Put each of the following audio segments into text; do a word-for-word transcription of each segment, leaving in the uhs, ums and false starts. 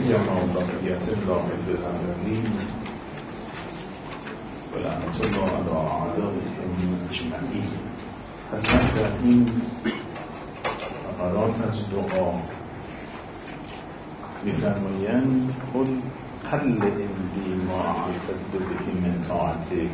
سیما بقیت الله فی الارضین و لعنت الله علی اعدائهم اجمعین. حضرت در این فقرات از دعا می‌فرمایند قل قل عندی ما اعتدت به من طاعتک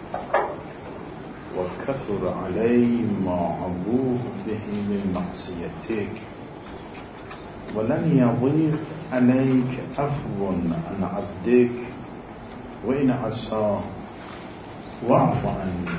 و کثر علی ما ابوء به من معصیتک ولن یضیق علیک عفو عن عبدک و ان عصا واعف عنی.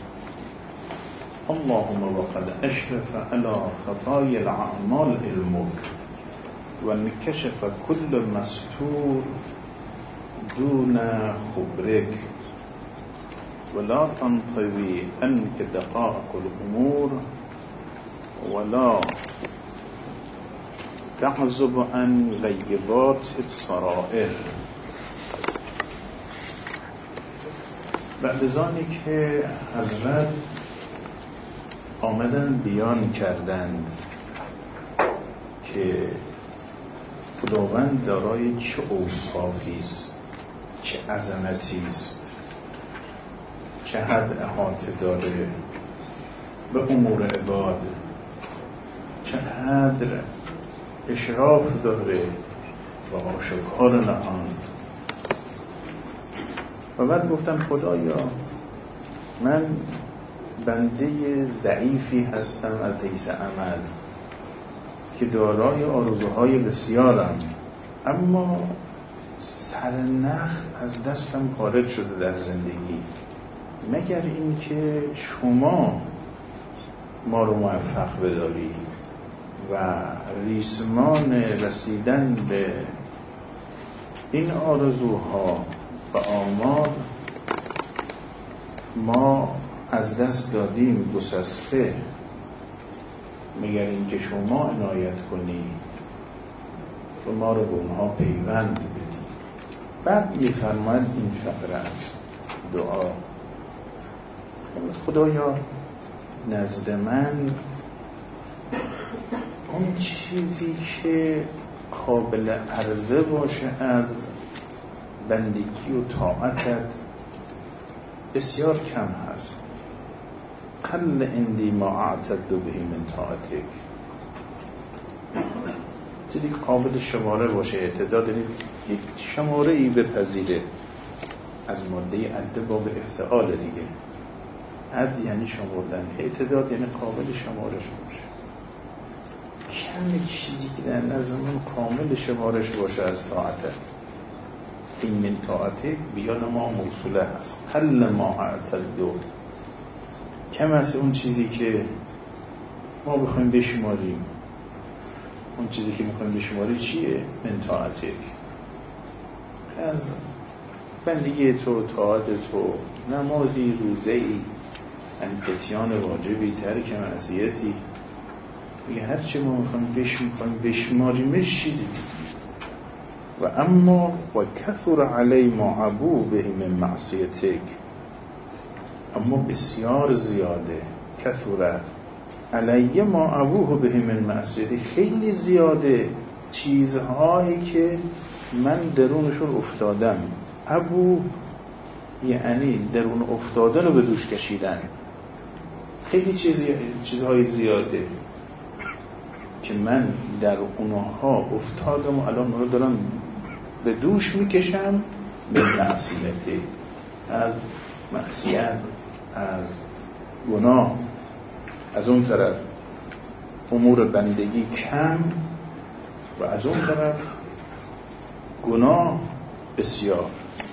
اللهم وقد اشرف على خطايا الاعمال علمك وانكشف كل مستور دون خبرك ولا تنطوي عنك دقائق الامور ولا تعزب عن غیبات السرائر. بعد از آنی که حضرت آمدن بیان کردند که خداوند دارای چه اوصافی است، چه عظمتی است، چه حد احاطه داره به امور عباد، چقدر اشراف داره و آشکار نهان. و بعد گفتم خدایا من بنده ضعیفی هستم از حیث عمل که دارای آرزوهای بسیارم، اما سرنخ از دستم خارج شده در زندگی، مگر این که شما ما رو موفق بداری و ریسمان رسیدن به این آرزوها و آمال ما از دست دادیم گسسته، مگر اینکه شما عنایت کنی و ما رو به اونها پیوند بدی. بعد می‌فرماید این فقره است دعا: خدایا نزد من اون چیزی که قابل عرضه باشه از بندگی و طاعتت بسیار کم هست. قل عندی ما اعتدت به من طاعتک، چیزی که قابل شماره باشه. اعتداد یعنی یک شماره ای بپذیره از ماده عد باب افتعال دیگه. عد یعنی شمردن، اعتداد یعنی قابل شمارش باشه. کم چیزی که در نظر من کامل شمارش باشه از طاعتت. این من طاعتک بیان ما موصوله هست. قل ما اعتدت، کم است اون چیزی که ما بخوایم بشماریم. اون چیزی که میخوایم بشماریم چیه؟ من طاعتک، از بندگی تو، طاعت تو، نمازی، روزه‌ای، انکتیان واجبی، ترک معصیتی، میگه هر چی ما میخوایم بشماریم بشماریمش چیزی. و اما و کثر علی ما ابوء به من معصیتک، اما بسیار زیاده. کثر علی ما ابوء به من معصیتک، خیلی زیاده چیزهایی که من درونشون افتادم. ابو یعنی درون افتادن رو به دوش کشیدن. خیلی چیزی چیزهای زیاده که من در اونها افتادم و الان رو دارم به دوش میکشم. به معصیتی، از معصیت، از گناه. از اون طرف امور بندگی کم و از اون طرف گناه بسیار.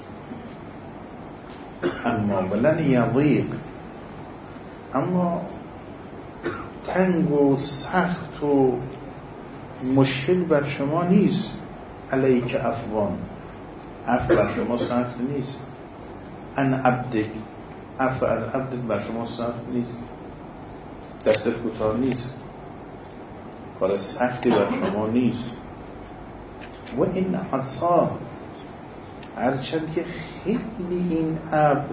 اما ولن یضیق، اما تنگ و سخت و مشکل بر شما نیست. علیک عفوان، عفو بر شما سخت نیست. ان عبدک، عفو از عبدت بر شما سخت نیست. دستت کوتاه نیست، کار سختی بر شما نیست. و این عصا، هرچند که خیلی این عبد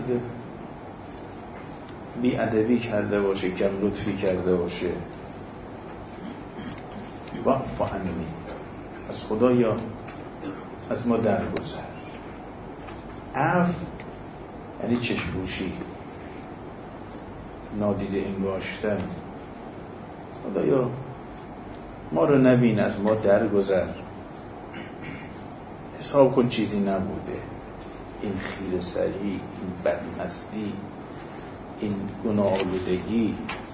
بی ادبی کرده باشه، کم لطفی کرده باشه، واعف عنی، از خدایا از ما درگذر. عفو یعنی چشم‌پوشی، نادیده انگاشتن. خدایا ما رو نبین، از ما درگذر، حساب کن چیزی نبوده. این خیره سری، این بدمستی، این گناه آلودگی.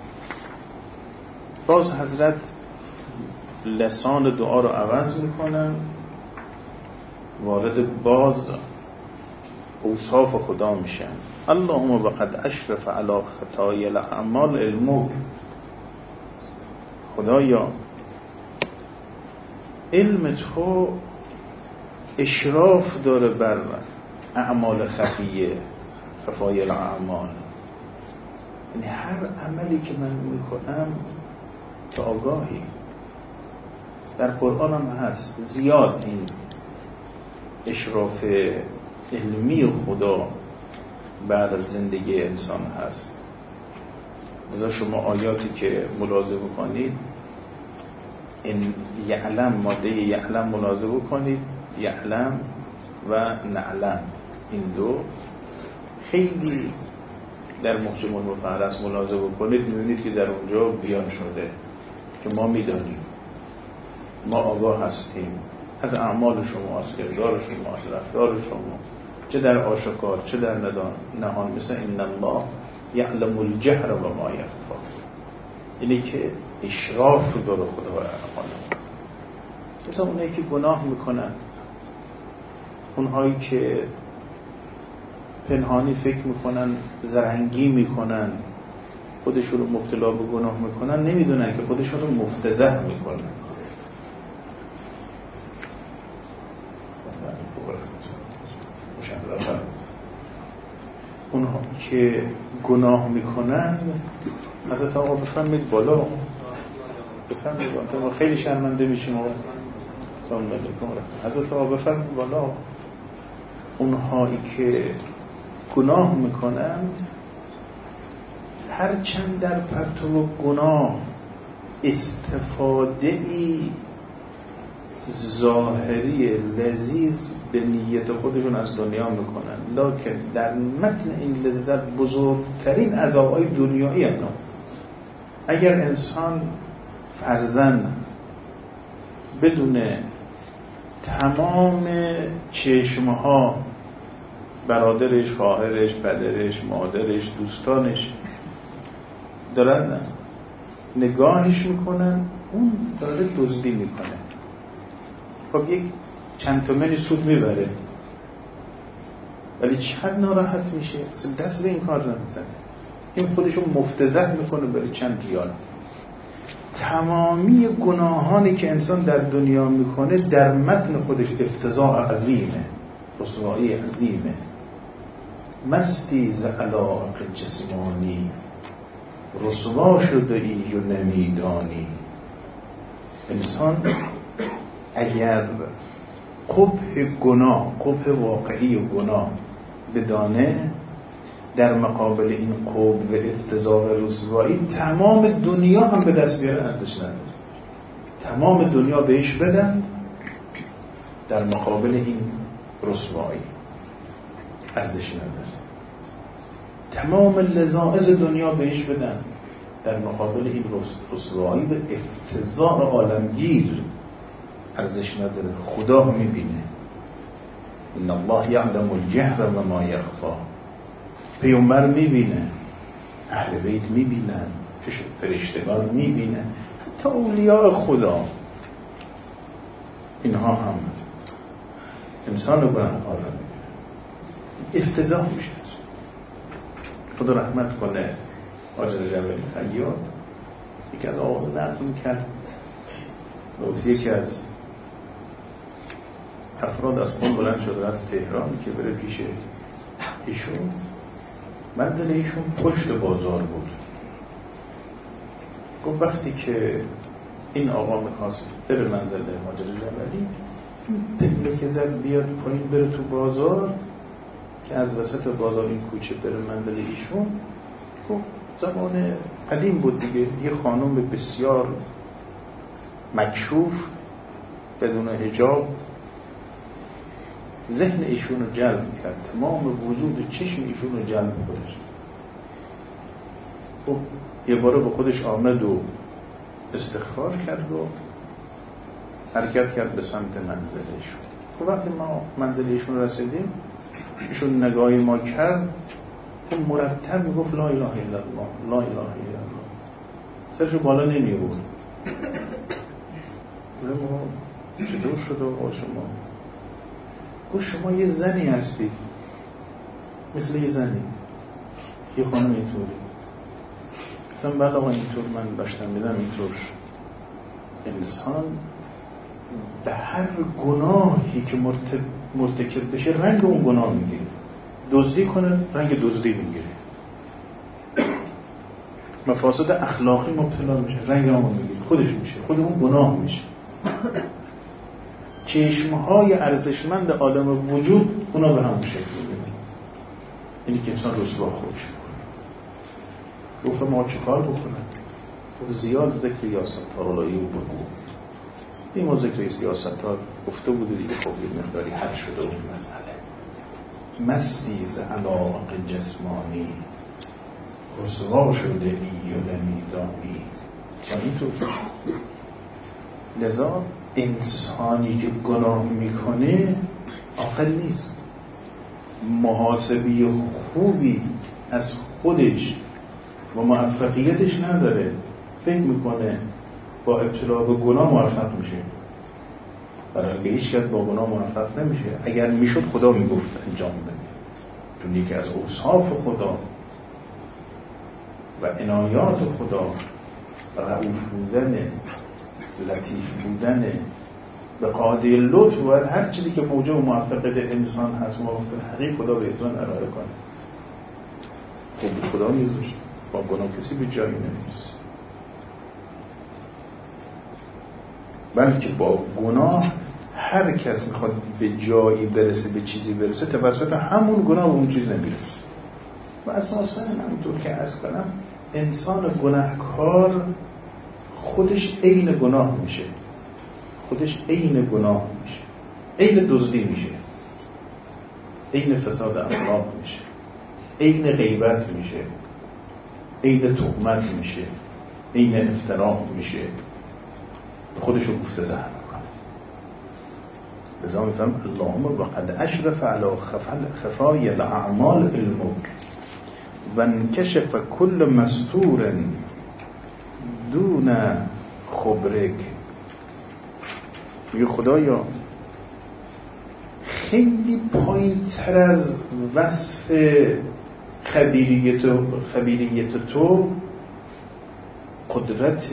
باز حضرت لسان دعا رو عوض میکنن، وارد باز اوصاف خدا میشن. اللهم وقد اشرف علی خطای الاعمال علمک. خدایا علم تو اشراف داره بر اعمال خفیه، خفای الاعمال، یعنی هر عملی که من میکنم تو آگاهی. در قرآن هم هست زیاد این اشراف علمی خدا بر زندگی انسان هست. لذا شما آیاتی که ملاحظه بکنید، این یعلم، ماده یعلم ملاحظه بکنید، یعلم و نعلم، این دو خیلی در محکم المفرس ملاحظه بکنید، میبینید که در اونجا بیان شده که ما میدانیم، ما آگاه هستیم از اعمال شما، از کردار شما، از رفتار شما، چه در آشکار چه در نهان. مثل ان الله یعلم الجهر و ما یخفی، اینی که اشراف داره خدا و اعمال. مثل اونایی که گناه میکنن، اونهایی که پنهانی فکر میکنن، زرنگی میکنن، خودشون رو مبتلا به گناه میکنن، نمیدونن که خودشون رو مفتضح میکنن. اونها که گناه میکنن، حضرت آقا بفرمید بالا، بفرمید بالا، ما خیلی شرمنده میشیم. آقا سلام علیکم. حضرت آقا بفرمید بالا. اونهایی که گناه میکنن، هرچند در پرتو گناه استفاده ای ظاهری لذیذ به نیت خودشون از دنیا میکنن، لکن در متن این لذت بزرگترین عذاب‌های دنیایی هستند. اگر انسان فرزن بدون تمام چشمها، برادرش، خواهرش، پدرش، مادرش، دوستانش دارن نگاهش میکنن، اون داره دزدی میکنه. خب یک چند تومنی سود میبره، ولی چند ناراحت میشه، دست به این کار نمیزنه، این خودشو مفتضح میکنه برای چند ریال. تمامی گناهانی که انسان در دنیا میکنه در متن خودش افتضاح عظیمه، رسوایی عظیمه. مستی ز علاق جسمانی، رسوا شده ای و نمیدانی. انسان اگر قبح گناه، قبح واقعی و گناه بدانه، در مقابل این قبح و افتضاح رسوایی تمام دنیا هم به دست بیاره ارزش نداره. تمام دنیا بهش بدن در مقابل این رسوایی ارزش نداره. تمام لذائذ دنیا بهش بدن در مقابل این رسوایی و افتضاح عالمگیر ارزش نداره. خدا میبینه. ان الله یعلم الجهر و ما یخفی. پیامبر میبینه، اهل بیت میبینن، فرشتگان میبینن، حتی اولیاء خدا، اینها هم انسان رو گناهکار رو میبینن. افتضاح میشه. خدا رحمت کنه آجر جبل خیاط یکی از آقا نقل میکرد، یکی از افراد از خون بلند شد رفت تهران که بره پیش ایشون. منزل ایشون پشت بازار بود. گفت وقتی که این آقا میخواست بره منزل ماجر جبلی، پله که زد بیاد پایین بره تو بازار، که از وسط بازار این کوچه بره منزل ایشون، گفت زمان قدیم بود دیگه، یه خانم بسیار مکشوف بدون حجاب ذهن ایشون رو جلب کرد، تمام وجود چشم ایشون رو جلب خودش. خب یه باره به خودش آمد و استغفار کرد و حرکت کرد به سمت منزل ایشون. خب وقتی ما منزل ایشون رسیدیم، ایشون نگاهی ما کرد، اون مرتب میگفت لا اله الا الله، لا اله الا الله، سرشو بالا نمی بود. چطور شد آقا شما؟ گفت شما یه زنی هستی، مثل یه زنی، یه خانم اینطوری. گفتم بله آقا اینطور من داشتم میدم اینطور. انسان به هر گناهی که مرتکب بشه رنگ اون گناه میگیره. دزدی کنه رنگ دزدی میگیره، مفاسد اخلاقی مبتلا میشه رنگ همون میگیره، خودش میشه، خود اون گناه میشه. چشمهای ارزشمند آدم وجود اونا به هم شکل میدن. اینی که انسان رسوا خودش میکنه. گفتم ما چه کار بکنم؟ زیاد ذکر یاستار الهی و بگو. این ما ذکر یاستار گفته بوده دیگه، خب یه مقداری حل شده اون مسئله. مستی ز علاق جسمانی، رسوا شده ای و نمیدانی. اینطور لذا انسانی که گناه میکنه عاقل نیست، محاسبه خوبی از خودش و موفقیتش نداره. فکر میکنه با ابتلا به گناه موفق میشه، برای اینکه هیچ کس با گناه موفق نمیشه. اگر میشد خدا میگفت انجام بده، چون یکی از اوصاف خدا و عنایات خدا رؤوف بودن، لطیف بودن، به قاعده لطف و هر چیزی که موجب موفقیت انسان هست موافق حقیق خدا به انسان ارائه کنه. خب خدا میذاشت با گناه کسی به جایی نمیرسه، بلکه با گناه هر کس میخواد به جایی برسه، به چیزی برسه، توسط همون گناه به اون چیز نمیرسه. و اساسا همونطور که عرض کنم انسان گناهکار خودش عین گناه میشه، خودش عین گناه میشه، عین دزدی میشه، عین فساد اخلاق میشه، عین غیبت میشه، عین تهمت میشه، عین افتراء میشه، خودشو گفته زهر میکنه. لذا میفهم اللهم وقد اشرف علی خفای الاعمال علمک و انکشف کل مستور دون خبرک. میگه خدایا خیلی پایین تر از وصف خبیریت و خبیریت تو، قدرت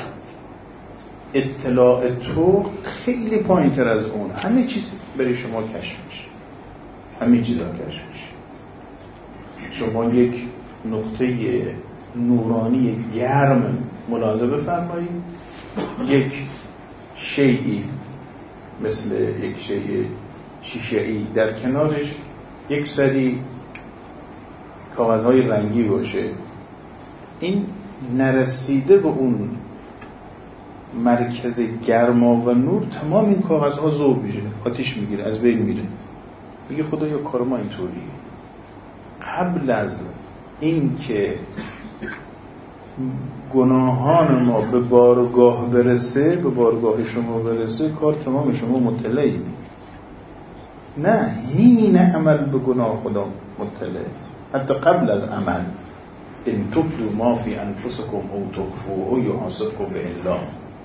اطلاع تو خیلی پایین تر از اون، همه چیز برای شما کشف میشه، همه چیزا کشف میشه. شما یک نقطه نورانی گرم ملاحظه بفرمایید، یک شیئی مثل یک شیء شیشه‌ای در کنارش یک سری کاغذهای رنگی باشه، این نرسیده به اون مرکز گرما و نور تمام این کاغذها ذوب میشه، آتیش میگیره، از بین میره. میگه خدایا کار ما اینطوریه. قبل از این که گناهان ما به بارگاه برسه، به بارگاه شما برسه، کار تمام، شما مطلعید. نه هین عمل به گناه خدا مطلع، حتی قبل از عمل. ان تبدوا ما فی انفسکم او تخفوه یحاسبکم به الله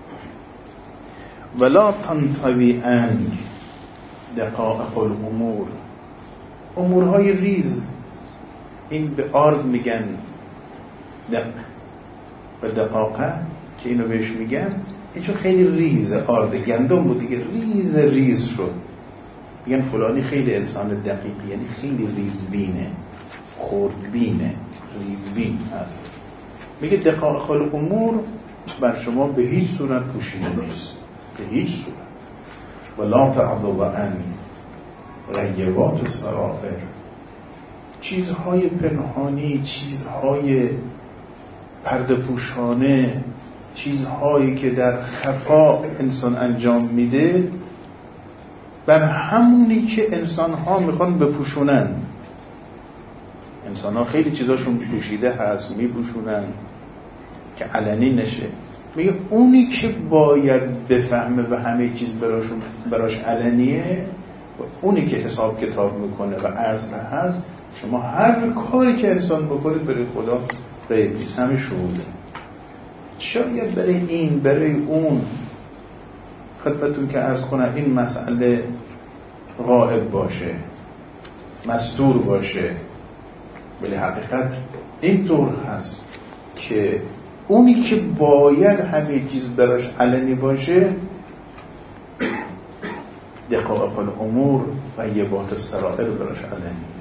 ولا تنطوی عنک دقائق الامور. امورهای ریز، این به آرد میگن دق و دقاقه که اینو بهش میگن، این چون خیلی ریزه، آرد گندم بود دیگه، ریز ریز شد، میگن فلانی خیلی انسان دقیقی، یعنی خیلی ریزبینه، خردبینه، ریزبین هست. میگه دقائق الامور بر شما به هیچ صورت پوشیده نیست، به هیچ صورت. ولا تعضب عن غیبات السرائر، چیزهای پنهانی، چیزهای پرده پوشانه، چیزهایی که در خفا انسان انجام میده، بر همونی که انسان ها میخوان بپوشونن. انسان ها خیلی چیزاشون پوشیده هست، میپوشونن که علنی نشه. میگه اونی که باید بفهمه و همه چیز براشون براش علنیه، اونی که حساب کتاب میکنه و اصل هست. شما هر کاری که انسان بکنید برای خدا غیب نیست، همه شهوده. شاید برای این برای اون خدمتون که عرض کنم این مسئله غائب باشه، مستور باشه، ولی حقیقت اینطور هست که اونی که باید همه چیز براش علنی باشه دقایق الامور و یبات السرائر براش علنی.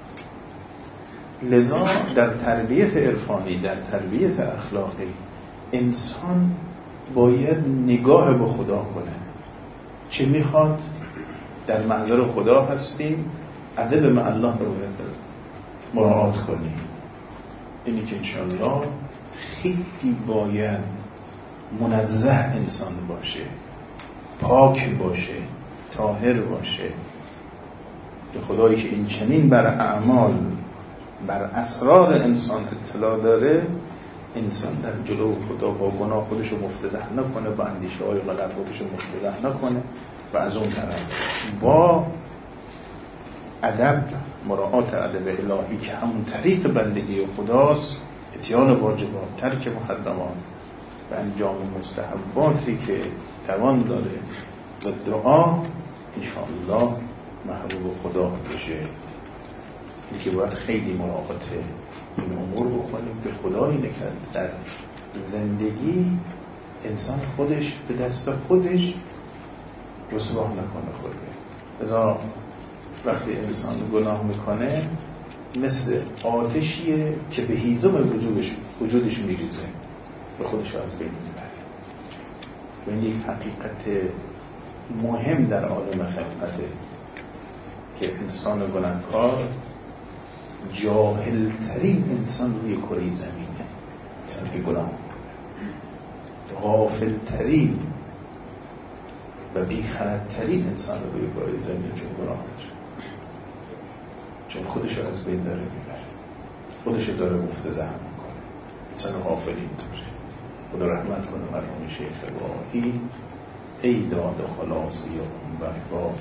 لذا در تربیت عرفانی، در تربیت اخلاقی، انسان باید نگاه به خدا کنه. چه میخواد؟ در منظر خدا هستیم، ادب مع الله رو مراعات کنیم. اینی که انشاءالله خیلی باید منزه انسان باشه، پاک باشه، طاهر باشه. به خدایی که این چنین بر اعمال، بر اسرار انسان اطلاع داره، انسان در جلو خدا با گناه خودشو مفتضح نکنه، با اندیشه های غلط خودشو مفتضح نکنه و از اون طرف با ادب، مراعات ادب الهی که همون طریق بندگی خداست، اتیان واجبات، ترک محرمات و انجام مستحباتی که توان داره و دعا انشاءالله محبوب خدا بشه. این که باید خیلی مراقبت این امور بکنیم که خدا اینه که در زندگی انسان خودش به دست خودش رسوا نکنه خودش. لذا وقتی انسان گناه میکنه مثل آتشیه که به هیزم وجودش وجودش میریزه، به خودش از بین میبره. و این یک حقیقت مهم در عالم خلقته که انسان گناهکار جاهلترین انسان روی کره زمینه، انسان که گناه میکنه، غافلترین و بیخردترین انسان روی کره زمینه چون گناه داره، چون خودش رو از بین داره میبره، خودش رو داره مفتضح میکنه، انسان غافلین داره. خدا رحمت کنه مرحوم شیخ واهی، ای داد خلاص یا برفا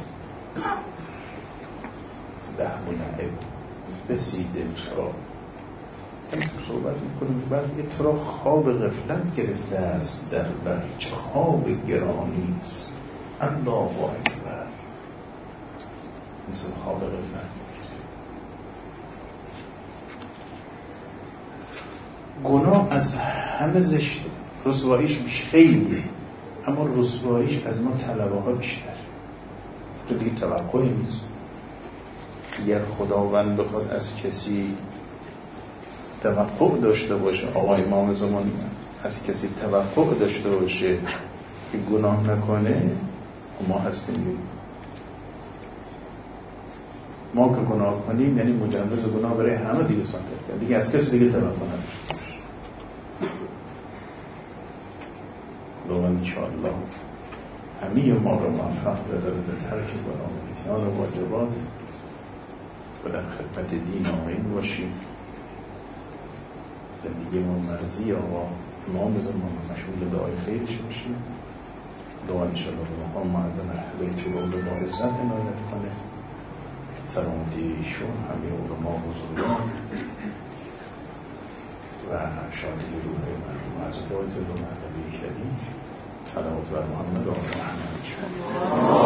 ده منعب بسی دلشا. این صحبت میکنیم بعد یه تو را خواب غفلت گرفته است در بر، چه خواب گرانی است الله اکبر. مثل خواب غفلت گناه از همه زشته، رسواییش خیلی، اما رسواییش از ما طلبه ها بیشتر. تو دیگه توقعی نیست. اگر خداوند بخواد از کسی توقع داشته باشه، آقای امام زمان از کسی توقع داشته باشه که گناه نکنه، ما هستیم. ما که گناه کنیم یعنی مجوز گناه برای همه دیگه صادر کرد، دیگه از کسی دیگه توقع نداشته باشه. خداوند انشاءالله همه ما رو موفق بداره به ترک گناه و اتیان واجبات و در خدمت دین آیین باشیم. زندگی ما مرضی آقا امام زمان مشغول دعای خیرش باشیم. دعا انشاءالله به مقام معظم مرحبه طلاب با عزت عنایت کنه، سلامتی ایشون، همه علما بزرگان و شادی روح مرحوم حضرت آیت الله مهدوی شریف. صلوات بر محمد و آل محمد.